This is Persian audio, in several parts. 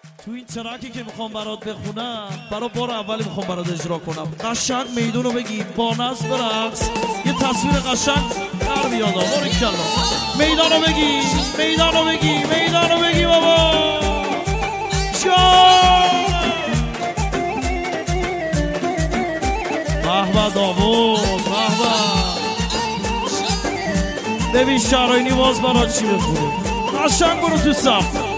تو این ترکی که میخوام برات بخونم برای بار اولی میخوام برات اجرا کنم. قشنگ میدونو بگی با نظم برقص یه تصویر قشنگ در بیاد. باریکلا میدانو بگی میدانو بگی میدانو بگی بابا جان. به داوود به ببین شراینی باز برات چی بخونه. قشنگ برو تو صف.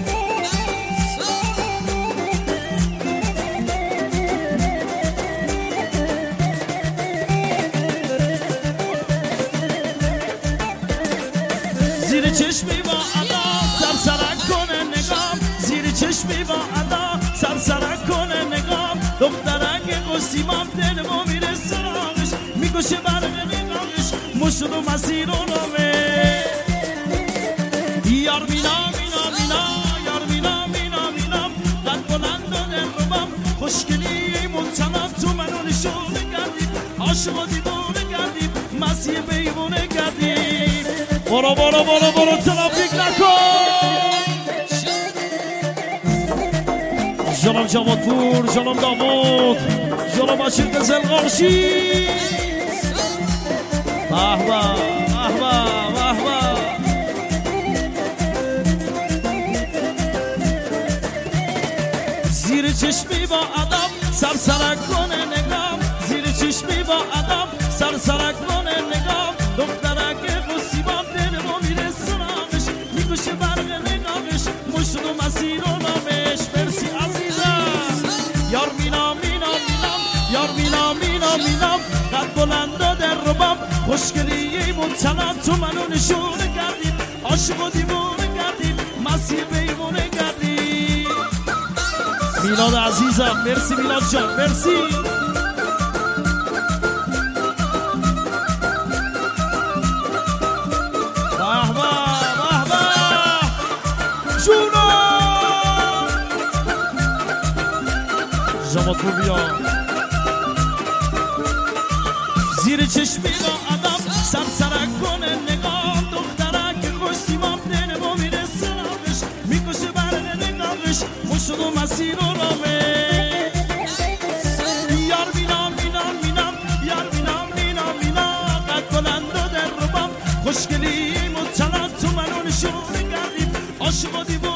زیر چشمی با ادا سرسرک کنه نگام، زیر چشمی با ادا سرسرک کنه نگام. دخترک قسیمم دلمو میره سراغش، میکشه برق نگامش مشت و مسیر و نامه. یار مینا مینا مینا یار مینا مینا مینا قد بلند و دلربام خوشگلی منتنم تو منو نشونه کردی، عاشق و دیوونه کردی، مسیح بیمونه کردی. برو برو برو برو ترافیک نکن. جانم جوادپور جانم داوود جانم بشیر قزل قارشی. به به به به زیر چشمی با ادب سرسرک کنه نگام، زیر چشمی با ادب سرسرک کنه نگام. دخترک قصیبام دلمو میره سراغش، میکشه برق نگامش مشت و مسیر و نامش. مرسی عزیزم یار مینا مینا مینام یار مینا مینا مینام قد بلند و درربام خوشگلی منتنم تو منو نشونه کردی، عاشق و دیوونه کردی، مسیح بیمونه کردی. میلاد عزیزم مرسی میلاد جان مرسی. به به به به جونا جوادپور بیا. زیر چشمی با ادب سرسرک کنه نگام، دخترک خوشتیمام دلمو میره سراغش، میکشه برق نگامش مشت و مسیر و رامه. یار مینام مینام مینام یار مینام مینام مینام قد بلند و درربام خوشگلی مطلع تو منو نشونه کردی، عاشق و دیوونه